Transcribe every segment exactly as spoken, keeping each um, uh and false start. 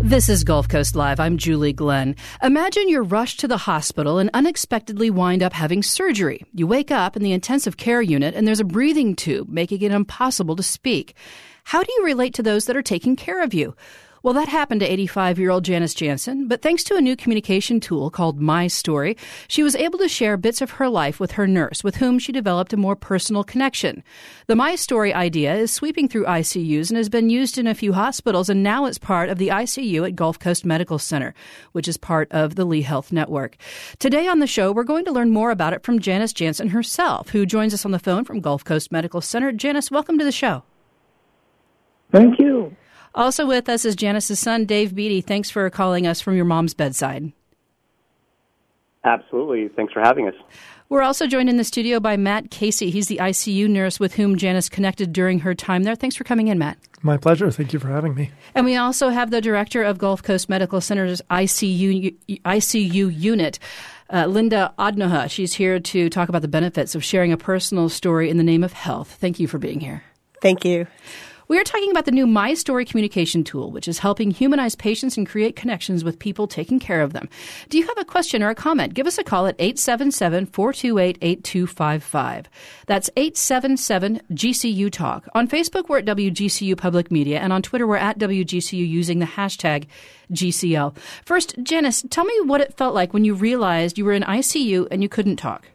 This is Gulf Coast Live. I'm Julie Glenn. Imagine you're rushed to the hospital and unexpectedly wind up having surgery. You wake up in the intensive care unit and there's a breathing tube, making it impossible to speak. How do you relate to those that are taking care of you? Well, that happened to eighty-five-year-old Janice Jansen, but thanks to a new communication tool called My Story, she was able to share bits of her life with her nurse, with whom she developed a more personal connection. The My Story idea is sweeping through I C Us and has been used in a few hospitals, and now it's part of the I C U at Gulf Coast Medical Center, which is part of the Lee Health Network. Today on the show, we're going to learn more about it from Janice Jansen herself, who joins us on the phone from Gulf Coast Medical Center. Janice, welcome to the show. Thank you. Also with us is Janice's son, Dave Beatty. Thanks for calling us from your mom's bedside. Absolutely. Thanks for having us. We're also joined in the studio by Matt Casey. He's the I C U nurse with whom Janice connected during her time there. Thanks for coming in, Matt. My pleasure. Thank you for having me. And we also have the director of Gulf Coast Medical Center's I C U, I C U unit, uh, Linda Odnoha. She's here to talk about the benefits of sharing a personal story in the name of health. Thank you for being here. Thank you. We are talking about the new My Story communication tool, which is helping humanize patients and create connections with people taking care of them. Do you have a question or a comment? Give us a call at eight seven seven, four two eight, eight two five five. That's eight seven seven, G C U Talk. On Facebook, we're at W G C U Public Media, and on Twitter, we're at W G C U using the hashtag G C L. First, Janice, tell me what it felt like when you realized you were in I C U and you couldn't talk.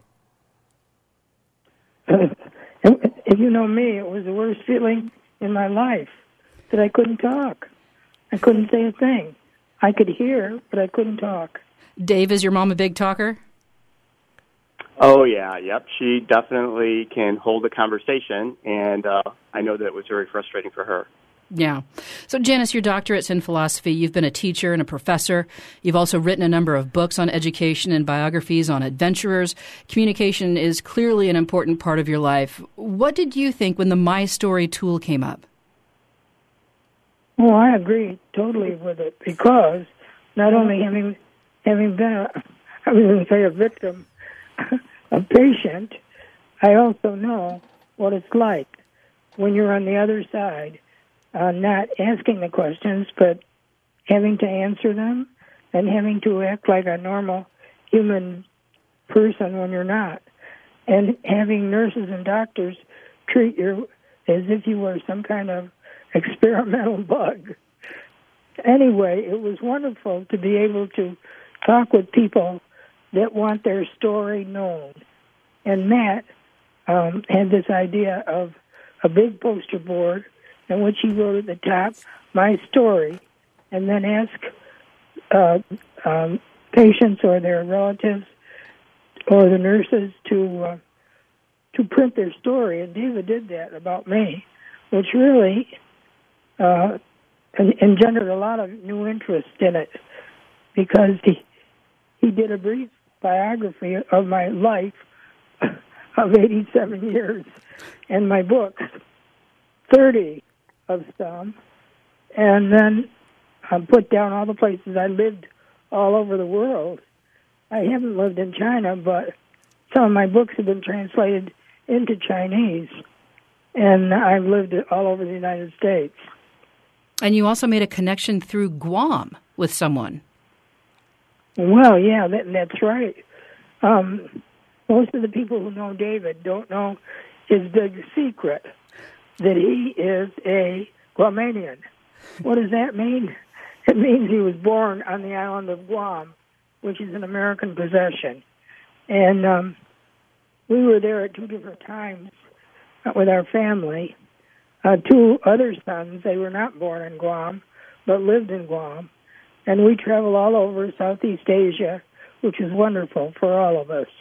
If you know me, it was the worst feeling in my life that I couldn't talk. I couldn't say a thing. I could hear, but I couldn't talk. Dave, is your mom a big talker? Oh, yeah, yep. She definitely can hold a conversation, and uh, I know that it was very frustrating for her. Yeah. So, Janice, your doctorate's in philosophy. You've been a teacher and a professor. You've also written a number of books on education and biographies on adventurers. Communication is clearly an important part of your life. What did you think when the My Story tool came up? Well, I agree totally with it, because not only having having been, a, I was going to say a victim, a patient, I also know what it's like when you're on the other side. Uh, not asking the questions, but having to answer them and having to act like a normal human person when you're not. And having nurses and doctors treat you as if you were some kind of experimental bug. Anyway, it was wonderful to be able to talk with people that want their story known. And Matt um, had this idea of a big poster board in which he wrote at the top, My Story, and then ask uh, um, patients or their relatives or the nurses to uh, to print their story. And David did that about me, which really uh, engendered a lot of new interest in it, because he, he did a brief biography of my life of eighty-seven years, and my book, thirty of some, and then I put down all the places I lived all over the world. I haven't lived in China, but some of my books have been translated into Chinese, and I've lived all over the United States. And you also made a connection through Guam with someone. Well, yeah, that, that's right. Um, most of the people who know David don't know his big secret, that he is a Guamanian. What does that mean? It means he was born on the island of Guam, which is an American possession. And um, we were there at two different times with our family. Uh, two other sons, they were not born in Guam, but lived in Guam. And we travel all over Southeast Asia, which is wonderful for all of us.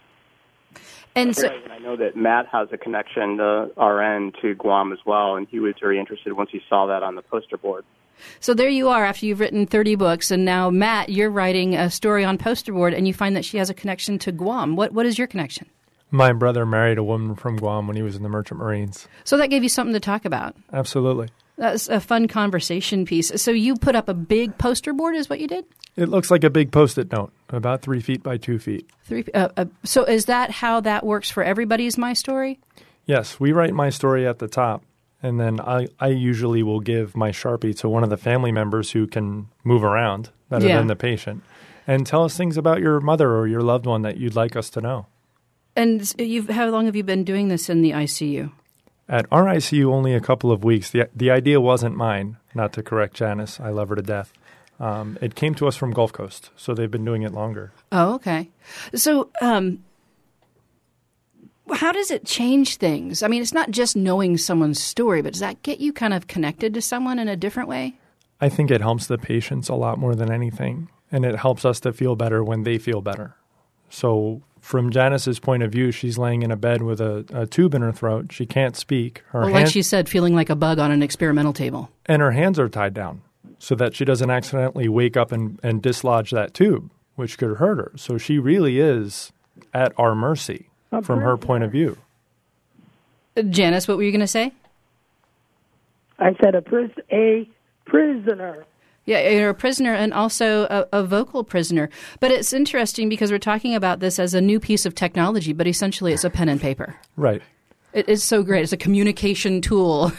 And so, I know that Matt has a connection, the R N, to Guam as well, and he was very interested once he saw that on the poster board. So there you are after you've written thirty books, and now, Matt, you're writing a story on poster board, and you find that she has a connection to Guam. What What is your connection? My brother married a woman from Guam when he was in the Merchant Marines. So that gave you something to talk about. Absolutely. That's a fun conversation piece. So you put up a big poster board is what you did? It looks like a big Post-it note, about three feet by two feet. Three. Uh, uh, so is that how that works for everybody's My Story? Yes, we write My Story at the top, And then I, I usually will give my Sharpie to one of the family members who can move around better Yeah. than the patient and tell us things about your mother or your loved one that you'd like us to know. And you've, how long have you been doing this in the I C U? At our I C U, only a couple of weeks. The, the idea wasn't mine, not to correct Janice. I love her to death. Um, it came to us from Gulf Coast, so they've been doing it longer. Oh, okay. So um, how does it change things? I mean, it's not just knowing someone's story, but does that get you kind of connected to someone in a different way? I think it helps the patients a lot more than anything, and it helps us to feel better when they feel better. So from Janice's point of view, she's laying in a bed with a, a tube in her throat. She can't speak. Her Well, hand- like she said, feeling like a bug on an experimental table. And her hands are tied down so that she doesn't accidentally wake up and, and dislodge that tube, which could hurt her. So she really is at our mercy A from her prisoner. point of view. Uh, Janice, what were you going to say? I said a pris- a prisoner. Yeah, you're a prisoner and also a, a vocal prisoner. But it's interesting because we're talking about this as a new piece of technology, but essentially it's a pen and paper. Right. It is so great. It's a communication tool,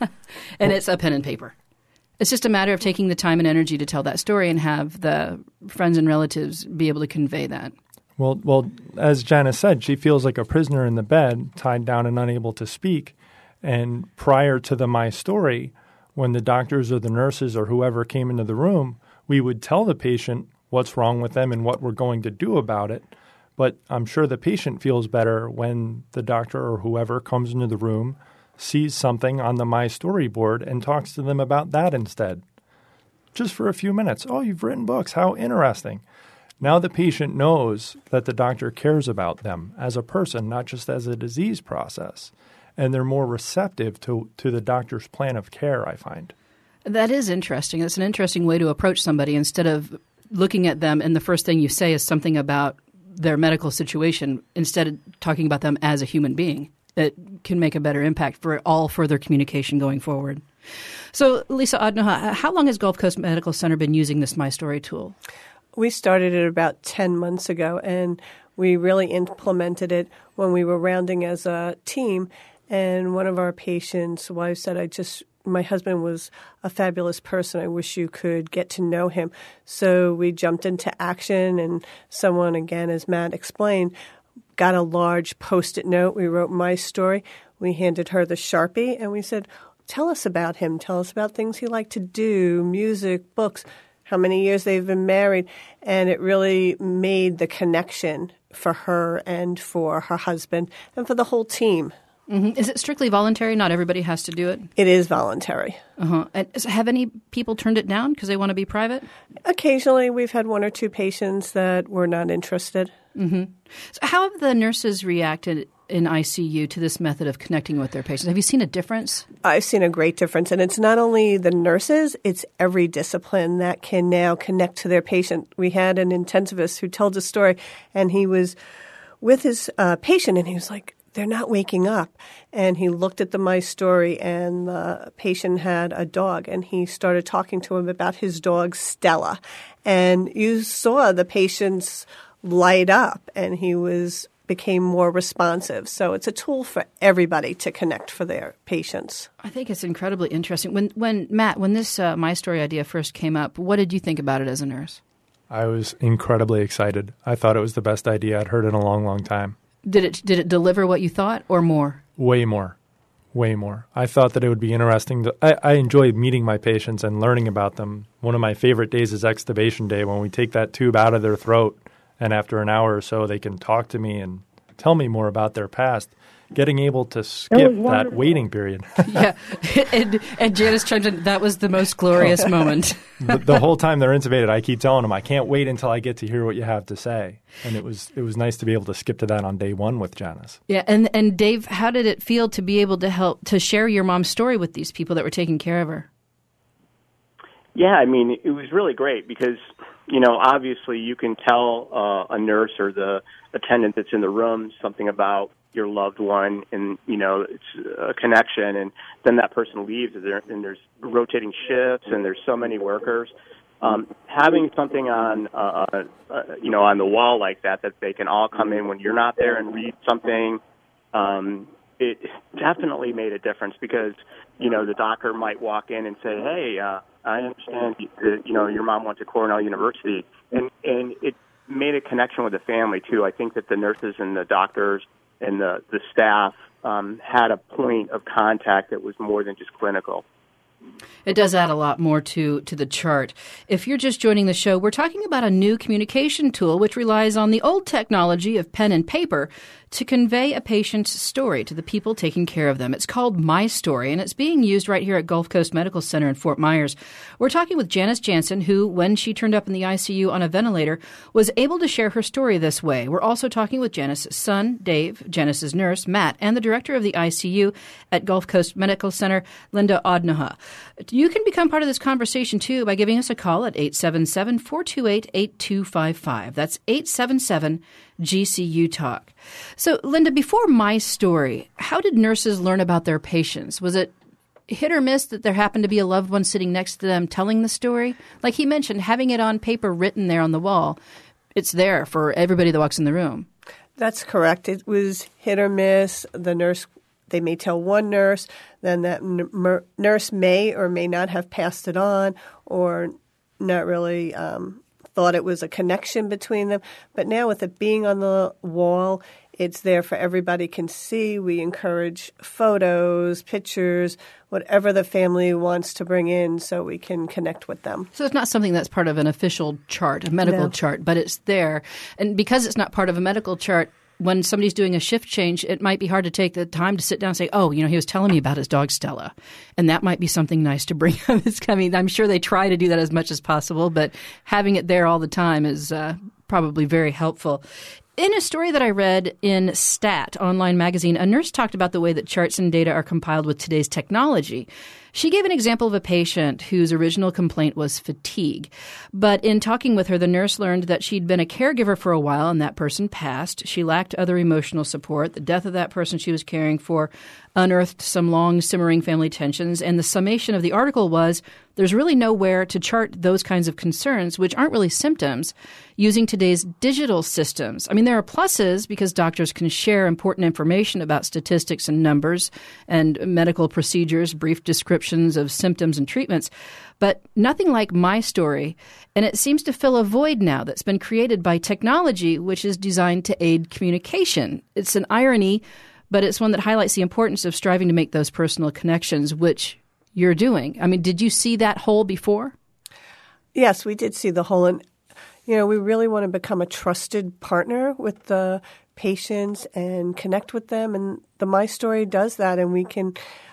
and it's a pen and paper. It's just a matter of taking the time and energy to tell that story and have the friends and relatives be able to convey that. Well, well, as Janice said, she feels like a prisoner in the bed, tied down and unable to speak. And prior to the My Story, when the doctors or the nurses or whoever came into the room, we would tell the patient what's wrong with them and what we're going to do about it. But I'm sure the patient feels better when the doctor or whoever comes into the room, sees something on the My Story board and talks to them about that instead. Just for a few minutes. Oh, you've written books. How interesting. Now the patient knows that the doctor cares about them as a person, not just as a disease process. And they're more receptive to, to the doctor's plan of care, I find. That is interesting. It's an interesting way to approach somebody instead of looking at them and the first thing you say is something about their medical situation, instead of talking about them as a human being. That can make a better impact for all further communication going forward. So, Lisa Odnoha, how long has Gulf Coast Medical Center been using this My Story tool? We started it about ten months ago, and we really implemented it when we were rounding as a team. And one of our patients' wives said, I just, my husband was a fabulous person. I wish you could get to know him. So we jumped into action, and someone, again, as Matt explained, got a large Post-it note. We wrote My Story. We handed her the Sharpie, and we said, tell us about him. Tell us about things he liked to do, music, books, how many years they've been married. And it really made the connection for her and for her husband and for the whole team. Mm-hmm. Is it strictly voluntary? Not everybody has to do it? It is voluntary. Uh-huh. And have any people turned it down because they want to be private? Occasionally, we've had one or two patients that were not interested. Mm-hmm. So how have the nurses reacted in I C U to this method of connecting with their patients? Have you seen a difference? I've seen a great difference. And it's not only the nurses, it's every discipline that can now connect to their patient. We had an intensivist who told a story, and he was with his uh, patient, and he was like, they're not waking up. And he looked at the My Story, and the patient had a dog, and he started talking to him about his dog, Stella. And you saw the patient's light up, and he was became more responsive. So it's a tool for everybody to connect for their patients. I think it's incredibly interesting. When, when Matt, when this uh, My Story idea first came up, what did you think about it as a nurse? I was incredibly excited. I thought it was the best idea I'd heard in a long, long time. Did it did it deliver what you thought or more? Way more. Way more. I thought that it would be interesting. To, I, I enjoy meeting my patients and learning about them. One of my favorite days is extubation day, when we take that tube out of their throat, and after an hour or so they can talk to me and tell me more about their past. Getting able to skip that wonderful. waiting period. Yeah. And, and Janice chimed in, that was the most glorious moment. the, the whole time they're intubated, I keep telling them, I can't wait until I get to hear what you have to say. And it was it was nice to be able to skip to that on day one with Janice. Yeah. And, and Dave, how did it feel to be able to help, to share your mom's story with these people that were taking care of her? Yeah, I mean, it was really great because, you know, obviously you can tell uh, a nurse or the attendant that's in the room something about your loved one, and, you know, it's a connection, and then that person leaves, and, there, and there's rotating shifts, and there's so many workers. Um, having something on, uh, uh, you know, on the wall like that, that they can all come in when you're not there and read something, um, it definitely made a difference because, you know, the doctor might walk in and say, hey, uh, I understand that, you know, your mom went to Cornell University. And, and it made a connection with the family, too. I think that the nurses and the doctors and the, the staff um, had a point of contact that was more than just clinical. It does add a lot more to, to the chart. If you're just joining the show, we're talking about a new communication tool which relies on the old technology of pen and paper to convey a patient's story to the people taking care of them. It's called My Story, and it's being used right here at Gulf Coast Medical Center in Fort Myers. We're talking with Janice Jansen, who, when she turned up in the I C U on a ventilator, was able to share her story this way. We're also talking with Janice's son, Dave, Janice's nurse, Matt, and the director of the I C U at Gulf Coast Medical Center, Linda Odnaha. You can become part of this conversation, too, by giving us a call at eight seven seven, four two eight, eight two five five. That's eight seven seven, G C U Talk. So, Linda, before My Story, how did nurses learn about their patients? Was it hit or miss that there happened to be a loved one sitting next to them telling the story? Like he mentioned, having it on paper written there on the wall, it's there for everybody that walks in the room. That's correct. It was hit or miss. The nurse, they may tell one nurse, then that n- nurse may or may not have passed it on or not really um, thought it was a connection between them. But now with it being on the wall, it's there for everybody can see. We encourage photos, pictures, whatever the family wants to bring in so we can connect with them. So it's not something that's part of an official chart, a medical No. chart, but it's there. And because it's not part of a medical chart, when somebody's doing a shift change, it might be hard to take the time to sit down and say, oh, you know, he was telling me about his dog Stella. And that might be something nice to bring up. I mean, I'm sure they try to do that as much as possible, but having it there all the time is uh, probably very helpful. In a story that I read in Stat online magazine, a nurse talked about the way that charts and data are compiled with today's technology. She gave an example of a patient whose original complaint was fatigue. But in talking with her, the nurse learned that she'd been a caregiver for a while and that person passed. She lacked other emotional support. The death of that person she was caring for unearthed some long simmering family tensions. And the summation of the article was there's really nowhere to chart those kinds of concerns, which aren't really symptoms, using today's digital systems. I mean, there are pluses because doctors can share important information about statistics and numbers and medical procedures, brief descriptions of symptoms and treatments, but nothing like My Story. And it seems to fill a void now that's been created by technology, which is designed to aid communication. It's an irony, but it's one that highlights the importance of striving to make those personal connections, which you're doing. I mean, did you see that hole before? Yes, we did see the hole. And, you know, we really want to become a trusted partner with the patients and connect with them. And the My Story does that. And we can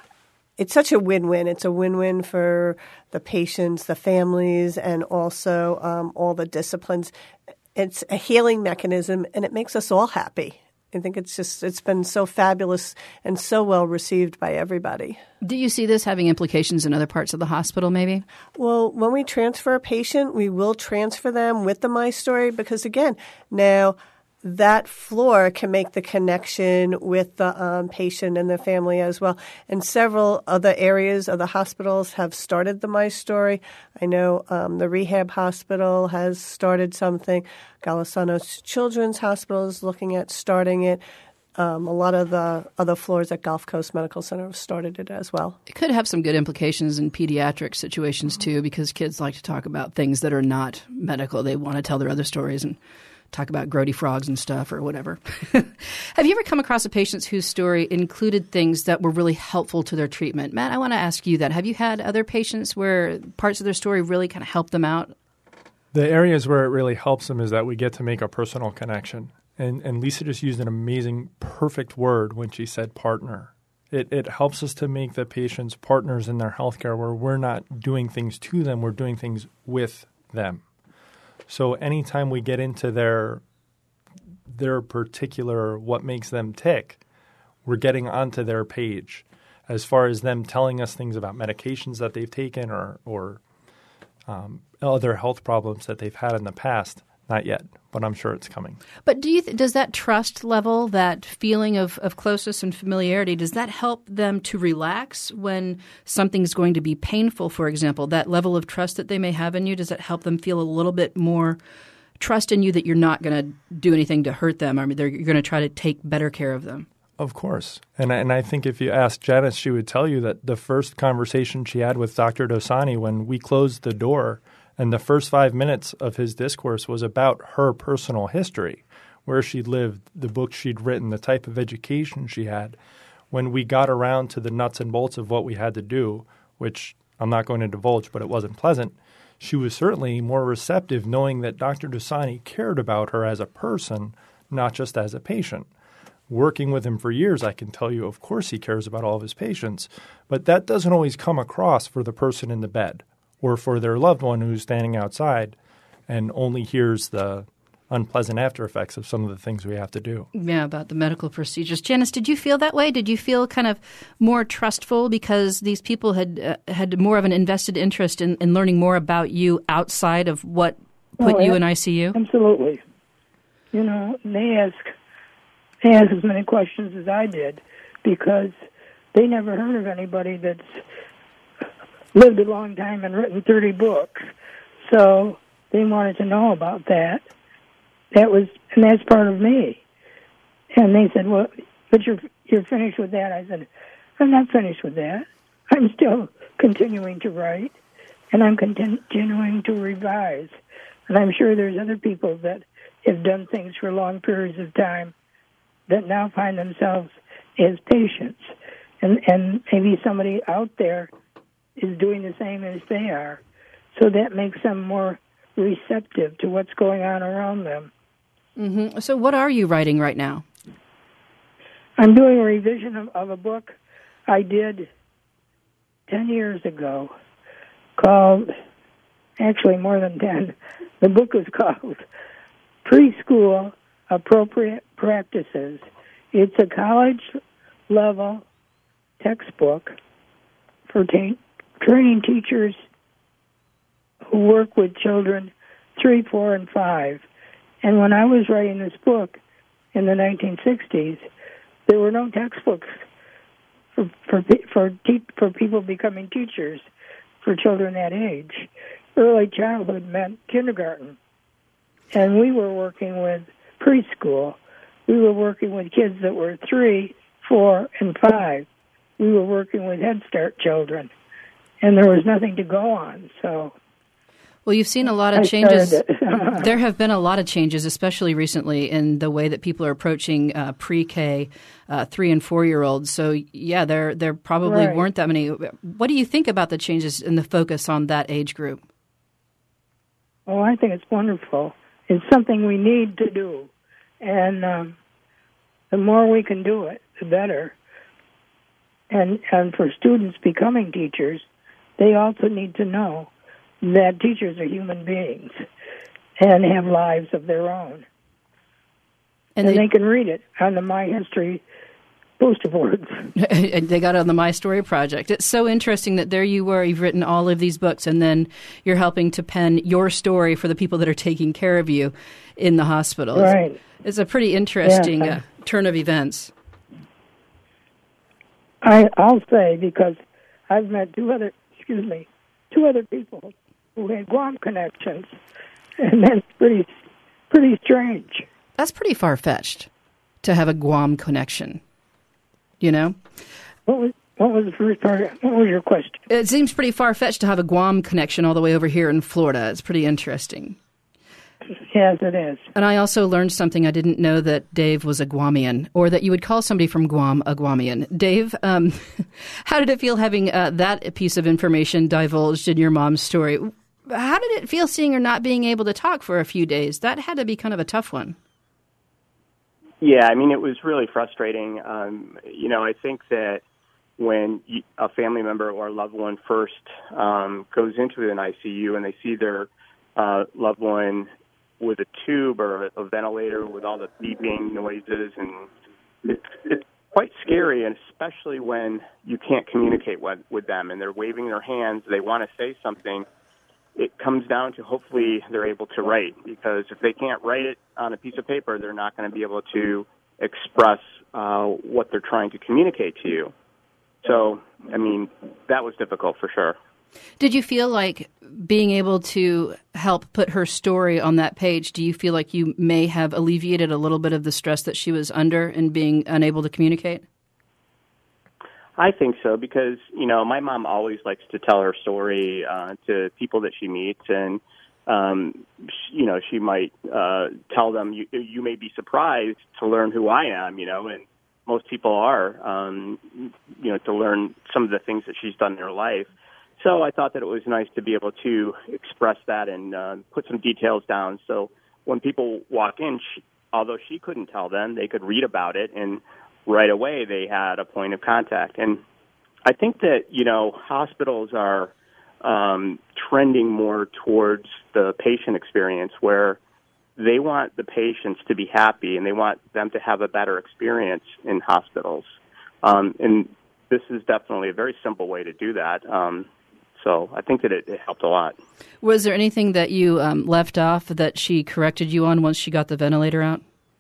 – it's such a win-win. It's a win-win for the patients, the families, and also um, all the disciplines. It's a healing mechanism, and it makes us all happy. I think it's just it's been so fabulous and so well received by everybody. Do you see this having implications in other parts of the hospital maybe? Well, when we transfer a patient, we will transfer them with the My Story because, again, now that floor can make the connection with the um, patient and the family as well. And several other areas of the hospitals have started the My Story. I know um, the rehab hospital has started something. Golisano Children's Hospital is looking at starting it. Um, a lot of the other floors at Gulf Coast Medical Center have started it as well. It could have some good implications in pediatric situations too, because kids like to talk about things that are not medical. They want to tell their other stories and talk about grody frogs and stuff or whatever. Have you ever come across a patient whose story included things that were really helpful to their treatment? Matt, I want to ask you that. Have you had other patients where parts of their story really kind of helped them out? The areas where it really helps them is that we get to make a personal connection. And, and Lisa just used an amazing, perfect word when she said partner. It, it helps us to make the patients partners in their healthcare where we're not doing things to them, we're doing things with them. So anytime we get into their their particular what makes them tick, we're getting onto their page as far as them telling us things about medications that they've taken or, or um, other health problems that they've had in the past. Not yet, but I'm sure it's coming. But do you th- does that trust level, that feeling of, of closeness and familiarity, does that help them to relax when something's going to be painful, for example? That level of trust that they may have in you, does that help them feel a little bit more trust in you that you're not going to do anything to hurt them? I mean, they're, you're going to try to take better care of them? Of course. And, and I think if you asked Janice, she would tell you that the first conversation she had with Doctor Dosani when we closed the door and the first five minutes of his discourse was about her personal history, where she lived, the books she'd written, the type of education she had. When we got around to the nuts and bolts of what we had to do, which I'm not going to divulge, but it wasn't pleasant, she was certainly more receptive knowing that Doctor Dosani cared about her as a person, not just as a patient. Working with him for years, I can tell you, of course, he cares about all of his patients, but that doesn't always come across for the person in the bed or for their loved one who's standing outside and only hears the unpleasant after effects of some of the things we have to do. Yeah, about the medical procedures. Janice, did you feel that way? Did you feel kind of more trustful because these people had uh, had more of an invested interest in, in learning more about you outside of what put oh, you yeah, in I C U? Absolutely. You know, they ask, they ask as many questions as I did because they never heard of anybody that's lived a long time and written thirty books. So they wanted to know about that. That was, and that's part of me. And they said, well, but you're, you're finished with that. I said, I'm not finished with that. I'm still continuing to write, and I'm continuing to revise. And I'm sure there's other people that have done things for long periods of time that now find themselves as patients. And, and maybe somebody out there is doing the same as they are. So that makes them more receptive to what's going on around them. Mm-hmm. So what are you writing right now? I'm doing a revision of, of a book I did ten years ago called, actually more than ten, the book is called Preschool Appropriate Practices. It's a college-level textbook for ta- training teachers who work with children three, four, and five. And when I was writing this book in the nineteen sixties, there were no textbooks for for for, te- for people becoming teachers for children that age. Early childhood meant kindergarten, and we were working with preschool. We were working with kids that were three, four, and five. We were working with Head Start children, and there was nothing to go on. So. Well, you've seen a lot of changes. There have been a lot of changes, especially recently, in the way that people are approaching uh, pre-K, uh, three and four-year-olds. So, yeah, there there probably right. weren't that many. What do you think about the changes in the focus on that age group? Oh, I think it's wonderful. It's something we need to do. And um, the more we can do it, the better. And, and for students becoming teachers, they also need to know that teachers are human beings and have lives of their own. And, and they, they can read it on the My History poster boards. They got it on the My Story Project. It's so interesting that there you were, you've written all of these books, and then you're helping to pen your story for the people that are taking care of you in the hospital. Right. It's, it's a pretty interesting yeah. uh, turn of events. I, I'll say, because I've met two other, excuse me, two other people who had Guam connections, and that's pretty, pretty strange. That's pretty far-fetched to have a Guam connection, you know? What was what was the first part? What was your question? It seems pretty far-fetched to have a Guam connection all the way over here in Florida. It's pretty interesting. Yes, it is. And I also learned something. I didn't know that Dave was a Guamian, or that you would call somebody from Guam a Guamian. Dave, um, how did it feel having uh, that piece of information divulged in your mom's story? How did it feel seeing her not being able to talk for a few days? That had to be kind of a tough one. Yeah, I mean, it was really frustrating. Um, you know, I think that when you, a family member or a loved one first um, goes into an I C U and they see their uh, loved one with a tube or a ventilator with all the beeping noises, and it's, it's quite scary, and especially when you can't communicate with, with them and they're waving their hands, they want to say something. It comes down to hopefully they're able to write, because if they can't write it on a piece of paper, they're not going to be able to express uh, what they're trying to communicate to you. So, I mean, that was difficult for sure. Did you feel like being able to help put her story on that page, do you feel like you may have alleviated a little bit of the stress that she was under and being unable to communicate? I think so because, you know, my mom always likes to tell her story uh, to people that she meets, and, um, she, you know, she might uh, tell them, you, you may be surprised to learn who I am, you know, and most people are, um, you know, to learn some of the things that she's done in her life. So I thought that it was nice to be able to express that and uh, put some details down. So when people walk in, she, although she couldn't tell them, they could read about it, and right away they had a point of contact. And I think that, you know, hospitals are um, trending more towards the patient experience where they want the patients to be happy and they want them to have a better experience in hospitals. Um, and this is definitely a very simple way to do that. Um, So I think that it, it helped a lot. Was there anything that you um, left off that she corrected you on once she got the ventilator out?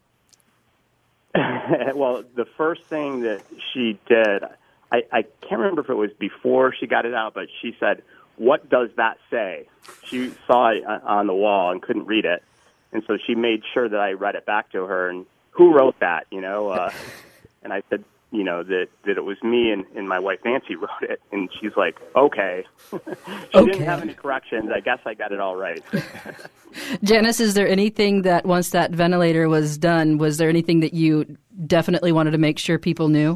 Well, the first thing that she did, I, I can't remember if it was before she got it out, but she said, "What does that say?" She saw it on the wall and couldn't read it. And so she made sure that I read it back to her. And who wrote that, you know? Uh, and I said, you know, that, that it was me and, and my wife Nancy wrote it. And she's like, okay. she okay. didn't have any corrections. I guess I got it all right. Janice, is there anything that once that ventilator was done, was there anything that you definitely wanted to make sure people knew?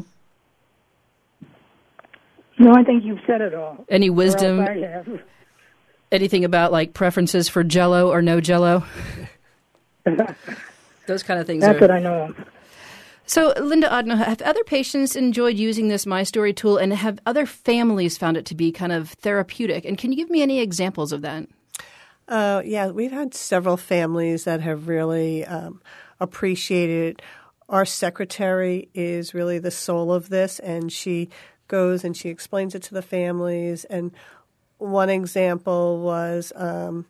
No, I think you've said it all. Any wisdom? I have. Anything about like preferences for Jell-O or no Jell-O? Those kind of things. That's are... what I know. So, Linda Audno, have other patients enjoyed using this My Story tool, and have other families found it to be kind of therapeutic? And can you give me any examples of that? Uh, yeah, we've had several families that have really um, appreciated it. Our secretary is really the soul of this, and she goes and she explains it to the families. And one example was um,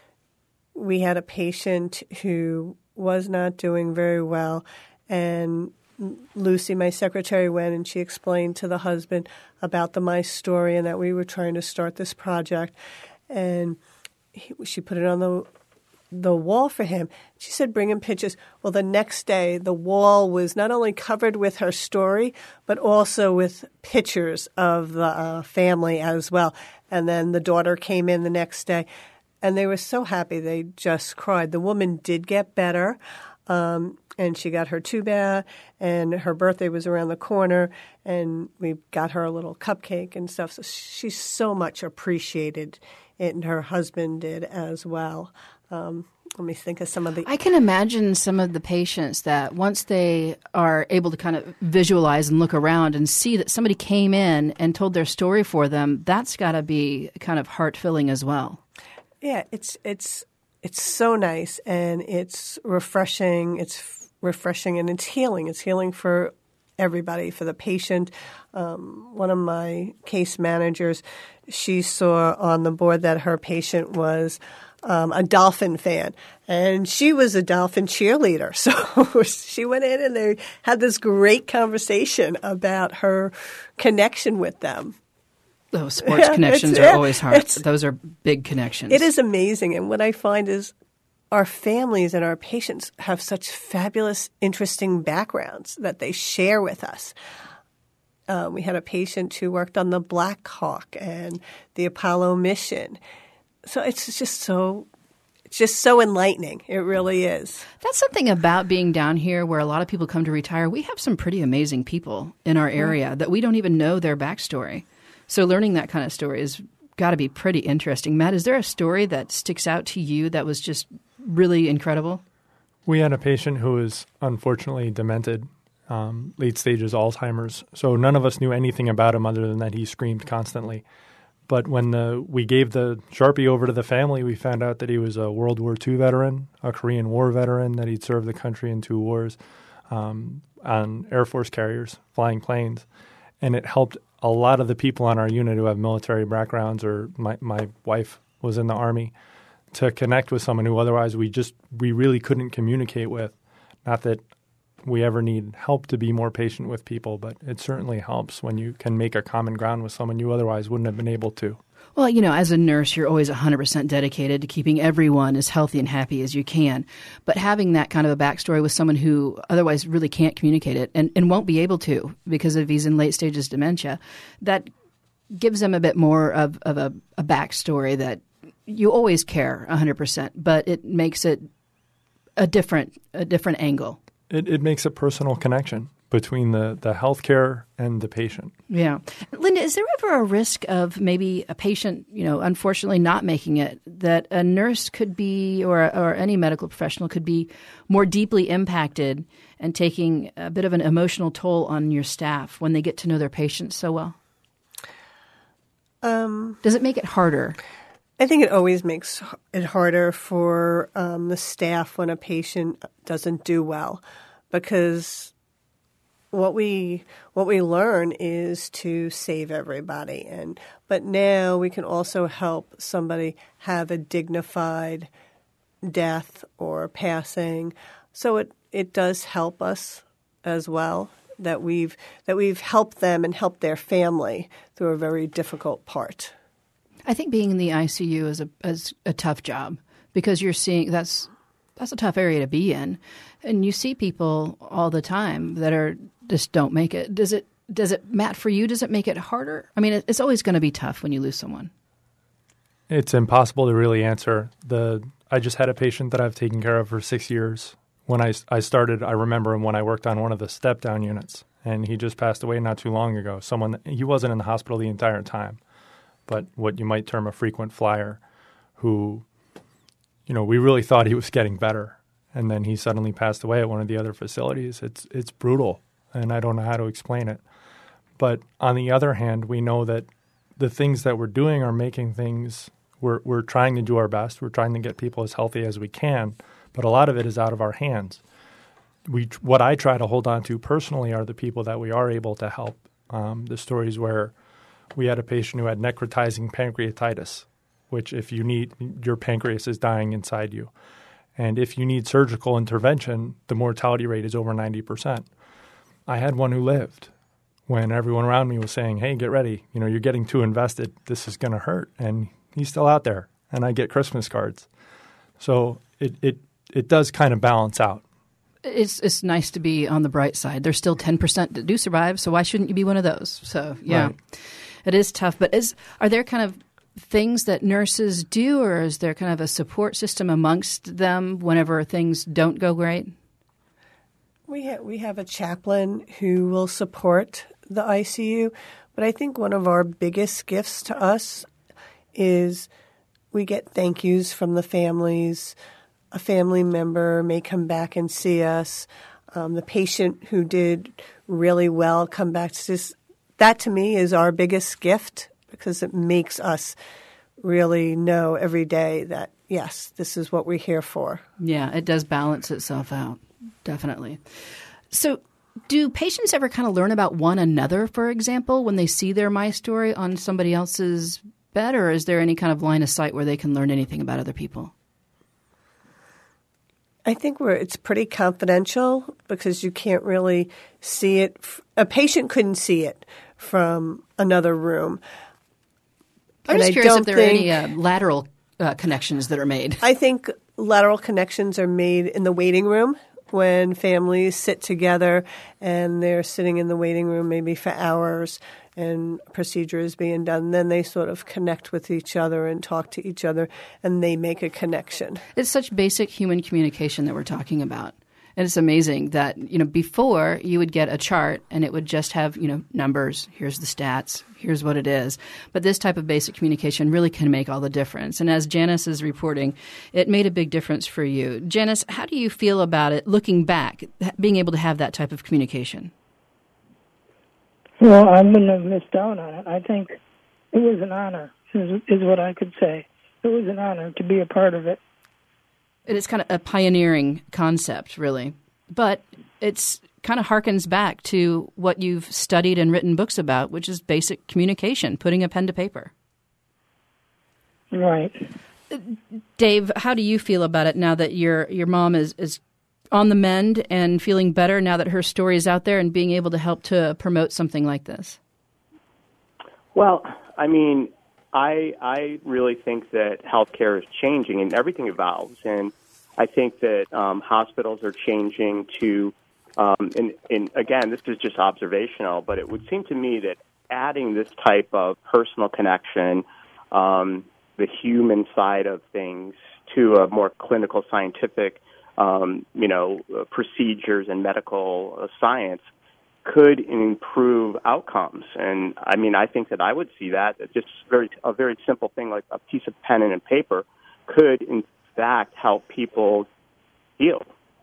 we had a patient who was not doing very well, and Lucy, my secretary, went and she explained to the husband about the My Story and that we were trying to start this project. And he, she put it on the the wall for him. She said, bring him pictures. Well, the next day, the wall was not only covered with her story, but also with pictures of the uh, family as well. And then the daughter came in the next day, and they were so happy. They just cried. The woman did get better. Um, and she got her tube out, and her birthday was around the corner, and we got her a little cupcake and stuff. So she so much appreciated it, and her husband did as well. Um, let me think of some of the... I can imagine some of the patients that once they are able to kind of visualize and look around and see that somebody came in and told their story for them, that's got to be kind of heart-filling as well. Yeah, it's it's it's so nice, and it's refreshing. It's refreshing and it's healing. It's healing for everybody, for the patient. Um, one of my case managers, she saw on the board that her patient was um, a Dolphin fan, and she was a Dolphin cheerleader. So she went in and they had this great conversation about her connection with them. Oh, sports yeah, connections are yeah, always hard. Those are big connections. It is amazing. And what I find is our families and our patients have such fabulous, interesting backgrounds that they share with us. Um, we had a patient who worked on the Black Hawk and the Apollo mission. So it's just so it's just so enlightening. It really is. That's something about being down here where a lot of people come to retire. We have some pretty amazing people in our area mm-hmm. that we don't even know their backstory. So learning that kind of story has got to be pretty interesting. Matt, is there a story that sticks out to you that was just really incredible? We had a patient who was unfortunately demented, um, late stages Alzheimer's. So none of us knew anything about him other than that he screamed constantly. But when the, we gave the Sharpie over to the family, we found out that he was a World War Two veteran, a Korean War veteran, that he'd served the country in two wars um, on Air Force carriers, flying planes. And it helped a lot of the people on our unit who have military backgrounds, or my, my wife was in the Army, to connect with someone who otherwise we just we really couldn't communicate with. Not that we ever need help to be more patient with people, but it certainly helps when you can make a common ground with someone you otherwise wouldn't have been able to. Well, you know, as a nurse, you're always one hundred percent dedicated to keeping everyone as healthy and happy as you can. But having that kind of a backstory with someone who otherwise really can't communicate it and, and won't be able to because of he's in late stages dementia, that gives them a bit more of, of a, a backstory that you always care one hundred percent, but it makes it a different a different angle. It, it makes a personal connection between the, the healthcare and the patient. Yeah. Linda, is there ever a risk of maybe a patient, you know, unfortunately not making it, that a nurse could be or or any medical professional could be more deeply impacted and taking a bit of an emotional toll on your staff when they get to know their patients so well? Um, Does it make it harder? I think it always makes it harder for um, the staff when a patient doesn't do well, because what we what we learn is to save everybody, and but now we can also help somebody have a dignified death or passing. So it, it does help us as well that we've that we've helped them and helped their family through a very difficult part. I think being in the I C U is a is a tough job because you're seeing that's that's a tough area to be in, and you see people all the time that are just don't make it. Does it does it Matt, for you? Does it make it harder? I mean, it's always going to be tough when you lose someone. It's impossible to really answer. The I just had a patient that I've taken care of for six years. When I I started, I remember when I worked on one of the step down units, and he just passed away not too long ago. Someone he wasn't in the hospital the entire time, but what you might term a frequent flyer who, you know, we really thought he was getting better. And then he suddenly passed away at one of the other facilities. It's it's brutal, and I don't know how to explain it. But on the other hand, we know that the things that we're doing are making things we're we're trying to do our best. We're trying to get people as healthy as we can, but a lot of it is out of our hands. We what I try to hold on to personally are the people that we are able to help. Um, the stories where we had a patient who had necrotizing pancreatitis, which if you need, your pancreas is dying inside you. And if you need surgical intervention, the mortality rate is over ninety percent. I had one who lived when everyone around me was saying, hey, get ready. You know, you're getting too invested. This is going to hurt. And he's still out there. And I get Christmas cards. So it, it, it does kind of balance out. It's it's nice to be on the bright side. There's still ten percent that do survive, so why shouldn't you be one of those? So, yeah, right. It is tough. But is are there kind of things that nurses do, or is there kind of a support system amongst them whenever things don't go great? We ha- we have a chaplain who will support the I C U, but I think one of our biggest gifts to us is we get thank yous from the families. A family member may come back and see us. Um, the patient who did really well come back to us. That to me is our biggest gift, because it makes us really know every day that, yes, this is what we're here for. Yeah, it does balance itself out, definitely. So do patients ever kind of learn about one another, for example, when they see their My Story on somebody else's bed, or is there any kind of line of sight where they can learn anything about other people? I think we're, it's pretty confidential because you can't really see it. A patient couldn't see it from another room. I'm just curious if there are any uh, lateral uh, connections that are made. I think lateral connections are made in the waiting room when families sit together and they're sitting in the waiting room maybe for hours and a procedure is being done. Then they sort of connect with each other and talk to each other, and they make a connection. It's such basic human communication that we're talking about. And it's amazing that, you know, before you would get a chart and it would just have, you know, numbers, here's the stats, here's what it is. But this type of basic communication really can make all the difference. And as Janice is reporting, it made a big difference for you. Janice, how do you feel about it looking back, being able to have that type of communication? Well, I wouldn't have missed out on it. I think it was an honor, is, is what I could say. It was an honor to be a part of it. It is kind of a pioneering concept, really. But it's kind of harkens back to what you've studied and written books about, which is basic communication, putting a pen to paper. Right. Dave, how do you feel about it now that your your mom is, is on the mend and feeling better now that her story is out there and being able to help to promote something like this? Well, I mean, I I really think that healthcare is changing and everything evolves, and I think that um, hospitals are changing to, um, and, and again, this is just observational, but it would seem to me that adding this type of personal connection, um, the human side of things, to a more clinical, scientific, um, you know, uh, procedures and medical uh, science could improve outcomes. And I mean, I think that I would see that just very a very simple thing like a piece of pen and paper could, in fact, help people heal.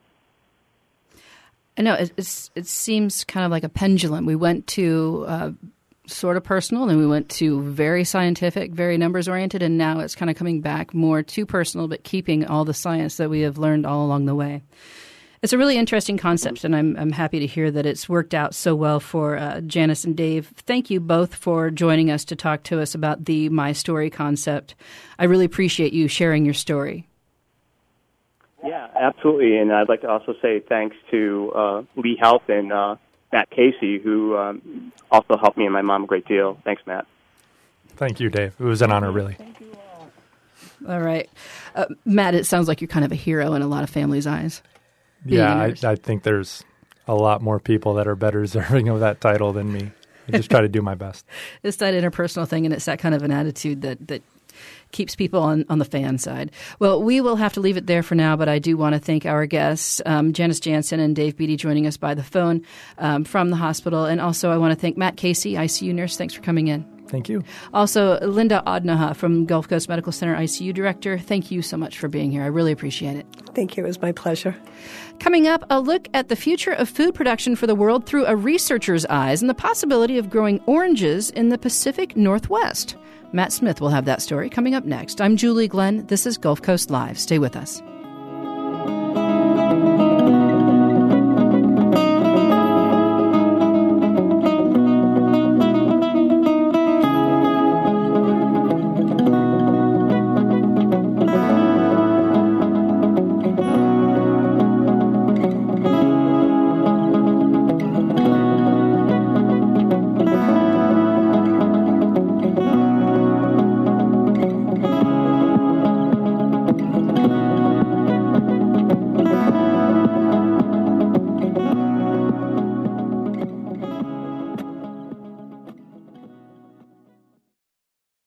I know it, it's, it seems kind of like a pendulum. We went to uh, sort of personal, and we went to very scientific, very numbers-oriented, and now it's kind of coming back more to personal, but keeping all the science that we have learned all along the way. It's a really interesting concept, and I'm, I'm happy to hear that it's worked out so well for uh, Janice and Dave. Thank you both for joining us to talk to us about the My Story concept. I really appreciate you sharing your story. Yeah, absolutely. And I'd like to also say thanks to uh, Lee Health and uh, Matt Casey, who um, also helped me and my mom a great deal. Thanks, Matt. Thank you, Dave. It was an honor, really. Thank you all. All right. Uh, Matt, it sounds like you're kind of a hero in a lot of families' eyes. Yeah, I, I think there's a lot more people that are better deserving of that title than me. I just try to do my best. It's that interpersonal thing, and it's that kind of an attitude that, that keeps people on, on the fan side. Well, we will have to leave it there for now, but I do want to thank our guests, um, Janice Jansen and Dave Beatty, joining us by the phone um, from the hospital. And also I want to thank Matt Casey, I C U nurse. Thanks for coming in. Thank you. Also, Linda Odnaha from Gulf Coast Medical Center I C U Director. Thank you so much for being here. I really appreciate it. Thank you. It was my pleasure. Coming up, a look at the future of food production for the world through a researcher's eyes and the possibility of growing oranges in the Pacific Northwest. Matt Smith will have that story coming up next. I'm Julie Glenn. This is Gulf Coast Live. Stay with us.